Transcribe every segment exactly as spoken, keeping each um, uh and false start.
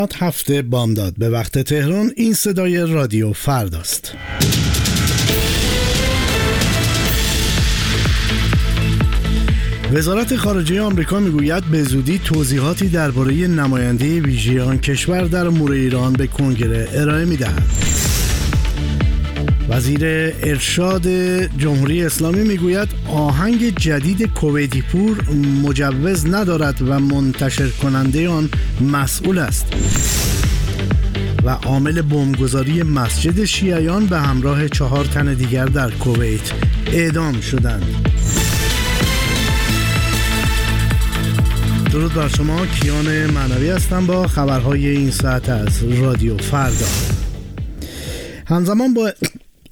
هفته بامداد به وقت تهران. این صدای رادیو فرداست. وزارت خارجه آمریکا میگوید به زودی توضیحاتی درباره نماینده ویژه آن کشور در امور ایران به کنگره ارائه میدهد. وزیر ارشاد جمهوری اسلامی میگوید آهنگ جدید کویتی پور مجوز ندارد و منتشر کننده آن مسئول است. و عامل بمبگذاری مسجد شیعیان به همراه چهار تن دیگر در کویت اعدام شدند. درود بر شما، کیان معنوی هستم با خبرهای این ساعت از رادیو فردا. همزمان با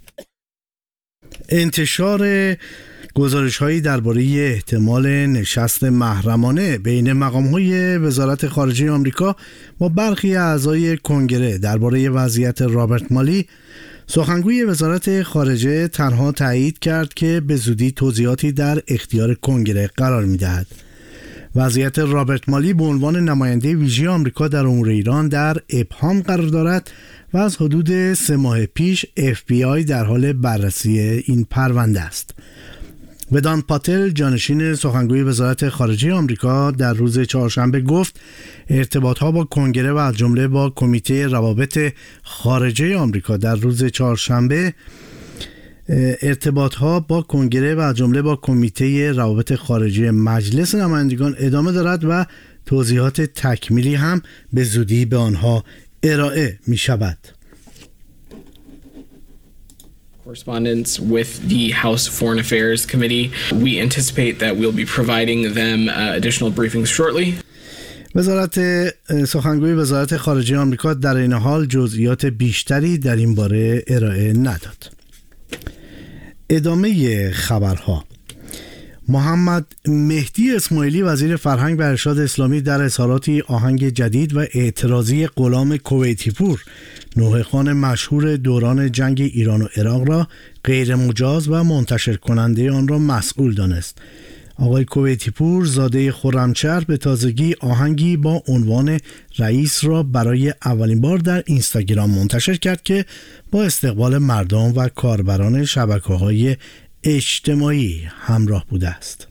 انتشار گزارش‌هایی درباره احتمال نشست محرمانه بین مقام‌های وزارت خارجه آمریکا با برخی اعضای کنگره درباره وضعیت رابرت مالی، سخنگوی وزارت خارجه تنها تایید کرد که به زودی توضیحاتی در اختیار کنگره قرار می‌دهد. وضعیت رابرت مالی به عنوان نماینده ویژه آمریکا در امور ایران در ابهام قرار دارد و از حدود سه ماه پیش اف بی آی در حال بررسی این پرونده است. ودان پاتل، جانشین سخنگوی وزارت خارجه آمریکا، در روز چهارشنبه گفت ارتباط‌ها با کنگره و از جمله با کمیته روابط خارجه آمریکا در روز چهارشنبه ارتباط‌ها با کنگره و از جمله با کمیته روابط خارجه مجلس نمایندگان ادامه دارد و توضیحات تکمیلی هم به زودی به آنها ارائه می‌شود. Correspondence with the House Foreign Affairs Committee. We anticipate that we'll be providing them uh, additional briefings shortly. وزارت سخنگوی وزارت خارجه آمریکا در این حال جزئیات بیشتری در این باره ارائه نداد. ادامه خبرها. محمد مهدی اسماعیلی، وزیر فرهنگ و ارشاد اسلامی، در اظهاراتی آهنگ جدید و اعتراضی غلام کویتی پور، نوحه‌خوان مشهور دوران جنگ ایران و عراق، را غیر مجاز و منتشر کننده آن را مسئول دانست. آقای کویتی پور، زاده خرمچهر، به تازگی آهنگی با عنوان رئیس را برای اولین بار در اینستاگرام منتشر کرد که با استقبال مردم و کاربران شبکه‌های اجتماعی همراه بوده است.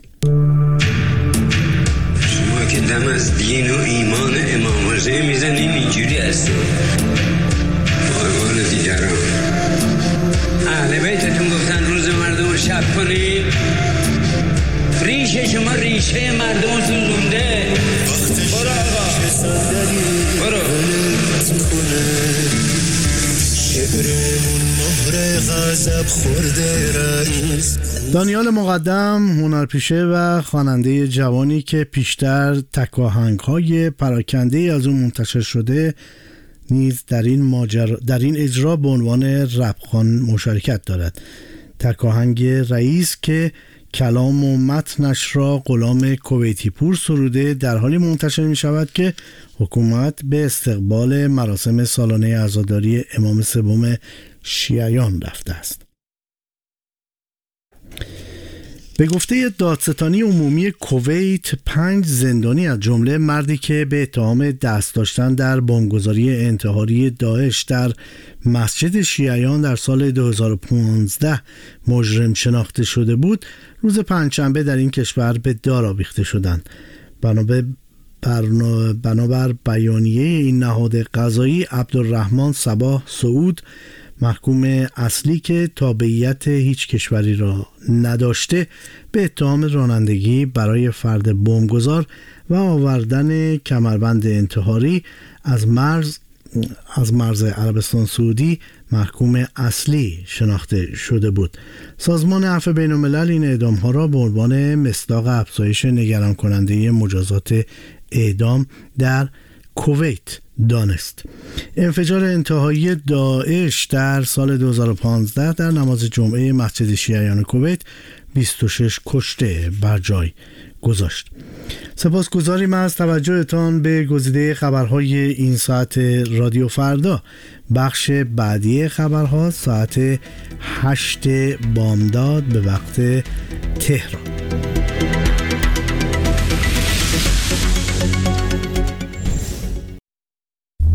شما که دم از دین و ایمان امام حسین میزنین اینجوری هست با ایمان دیگران. اهل بیتتون گفتن روز مردم رو شب کنید. ریشه شما ریشه مردم سوزونده. برو آقا برو. دانیال مقدم، هنرپیشه و خواننده جوانی که پیشتر تکاهنگ‌های پراکنده از اون منتشر شده، نیز در این ماجرا در این اجرا به عنوان رپخوان مشارکت دارد. تکاهنگ رئیس که کلام و متنش را غلام کویتی پور سروده در حالی منتشر می شود که حکومت به استقبال مراسم سالانه عزاداری امام سوم شیعیان رفته است. به گفته دادستانی عمومی کویت، پنج زندانی از جمله مردی که به اتهام دست داشتن در بمبگذاری انتحاری داعش در مسجد شیعیان در سال دو هزار و پانزده مجرم شناخته شده بود، روز پنجشنبه در این کشور به دار آویخته شدند. بنابر بنابر بیانیه این نهاد قضایی، عبدالرحمن صباح سعود، محکوم اصلی که تابعیت هیچ کشوری را نداشته، به اتهام رانندگی برای فرد بمبگذار و آوردن کمربند انتحاری از مرز از مرز عربستان سعودی محکوم اصلی شناخته شده بود. سازمان عفو بین الملل این اعدام‌ها را به عنوان مصداق افزایش نگران کننده مجازات اعدام در کویت دانست. انفجار انتحاری داعش در سال دو هزار و پانزده در نماز جمعه مسجد شیعیان کویت بیست و شش کشته بر جای گذاشت. سپاسگزاریم از توجهتان به گزیده خبرهای این ساعت رادیو فردا. بخش بعدی خبرها ساعت هشت بامداد به وقت تهران.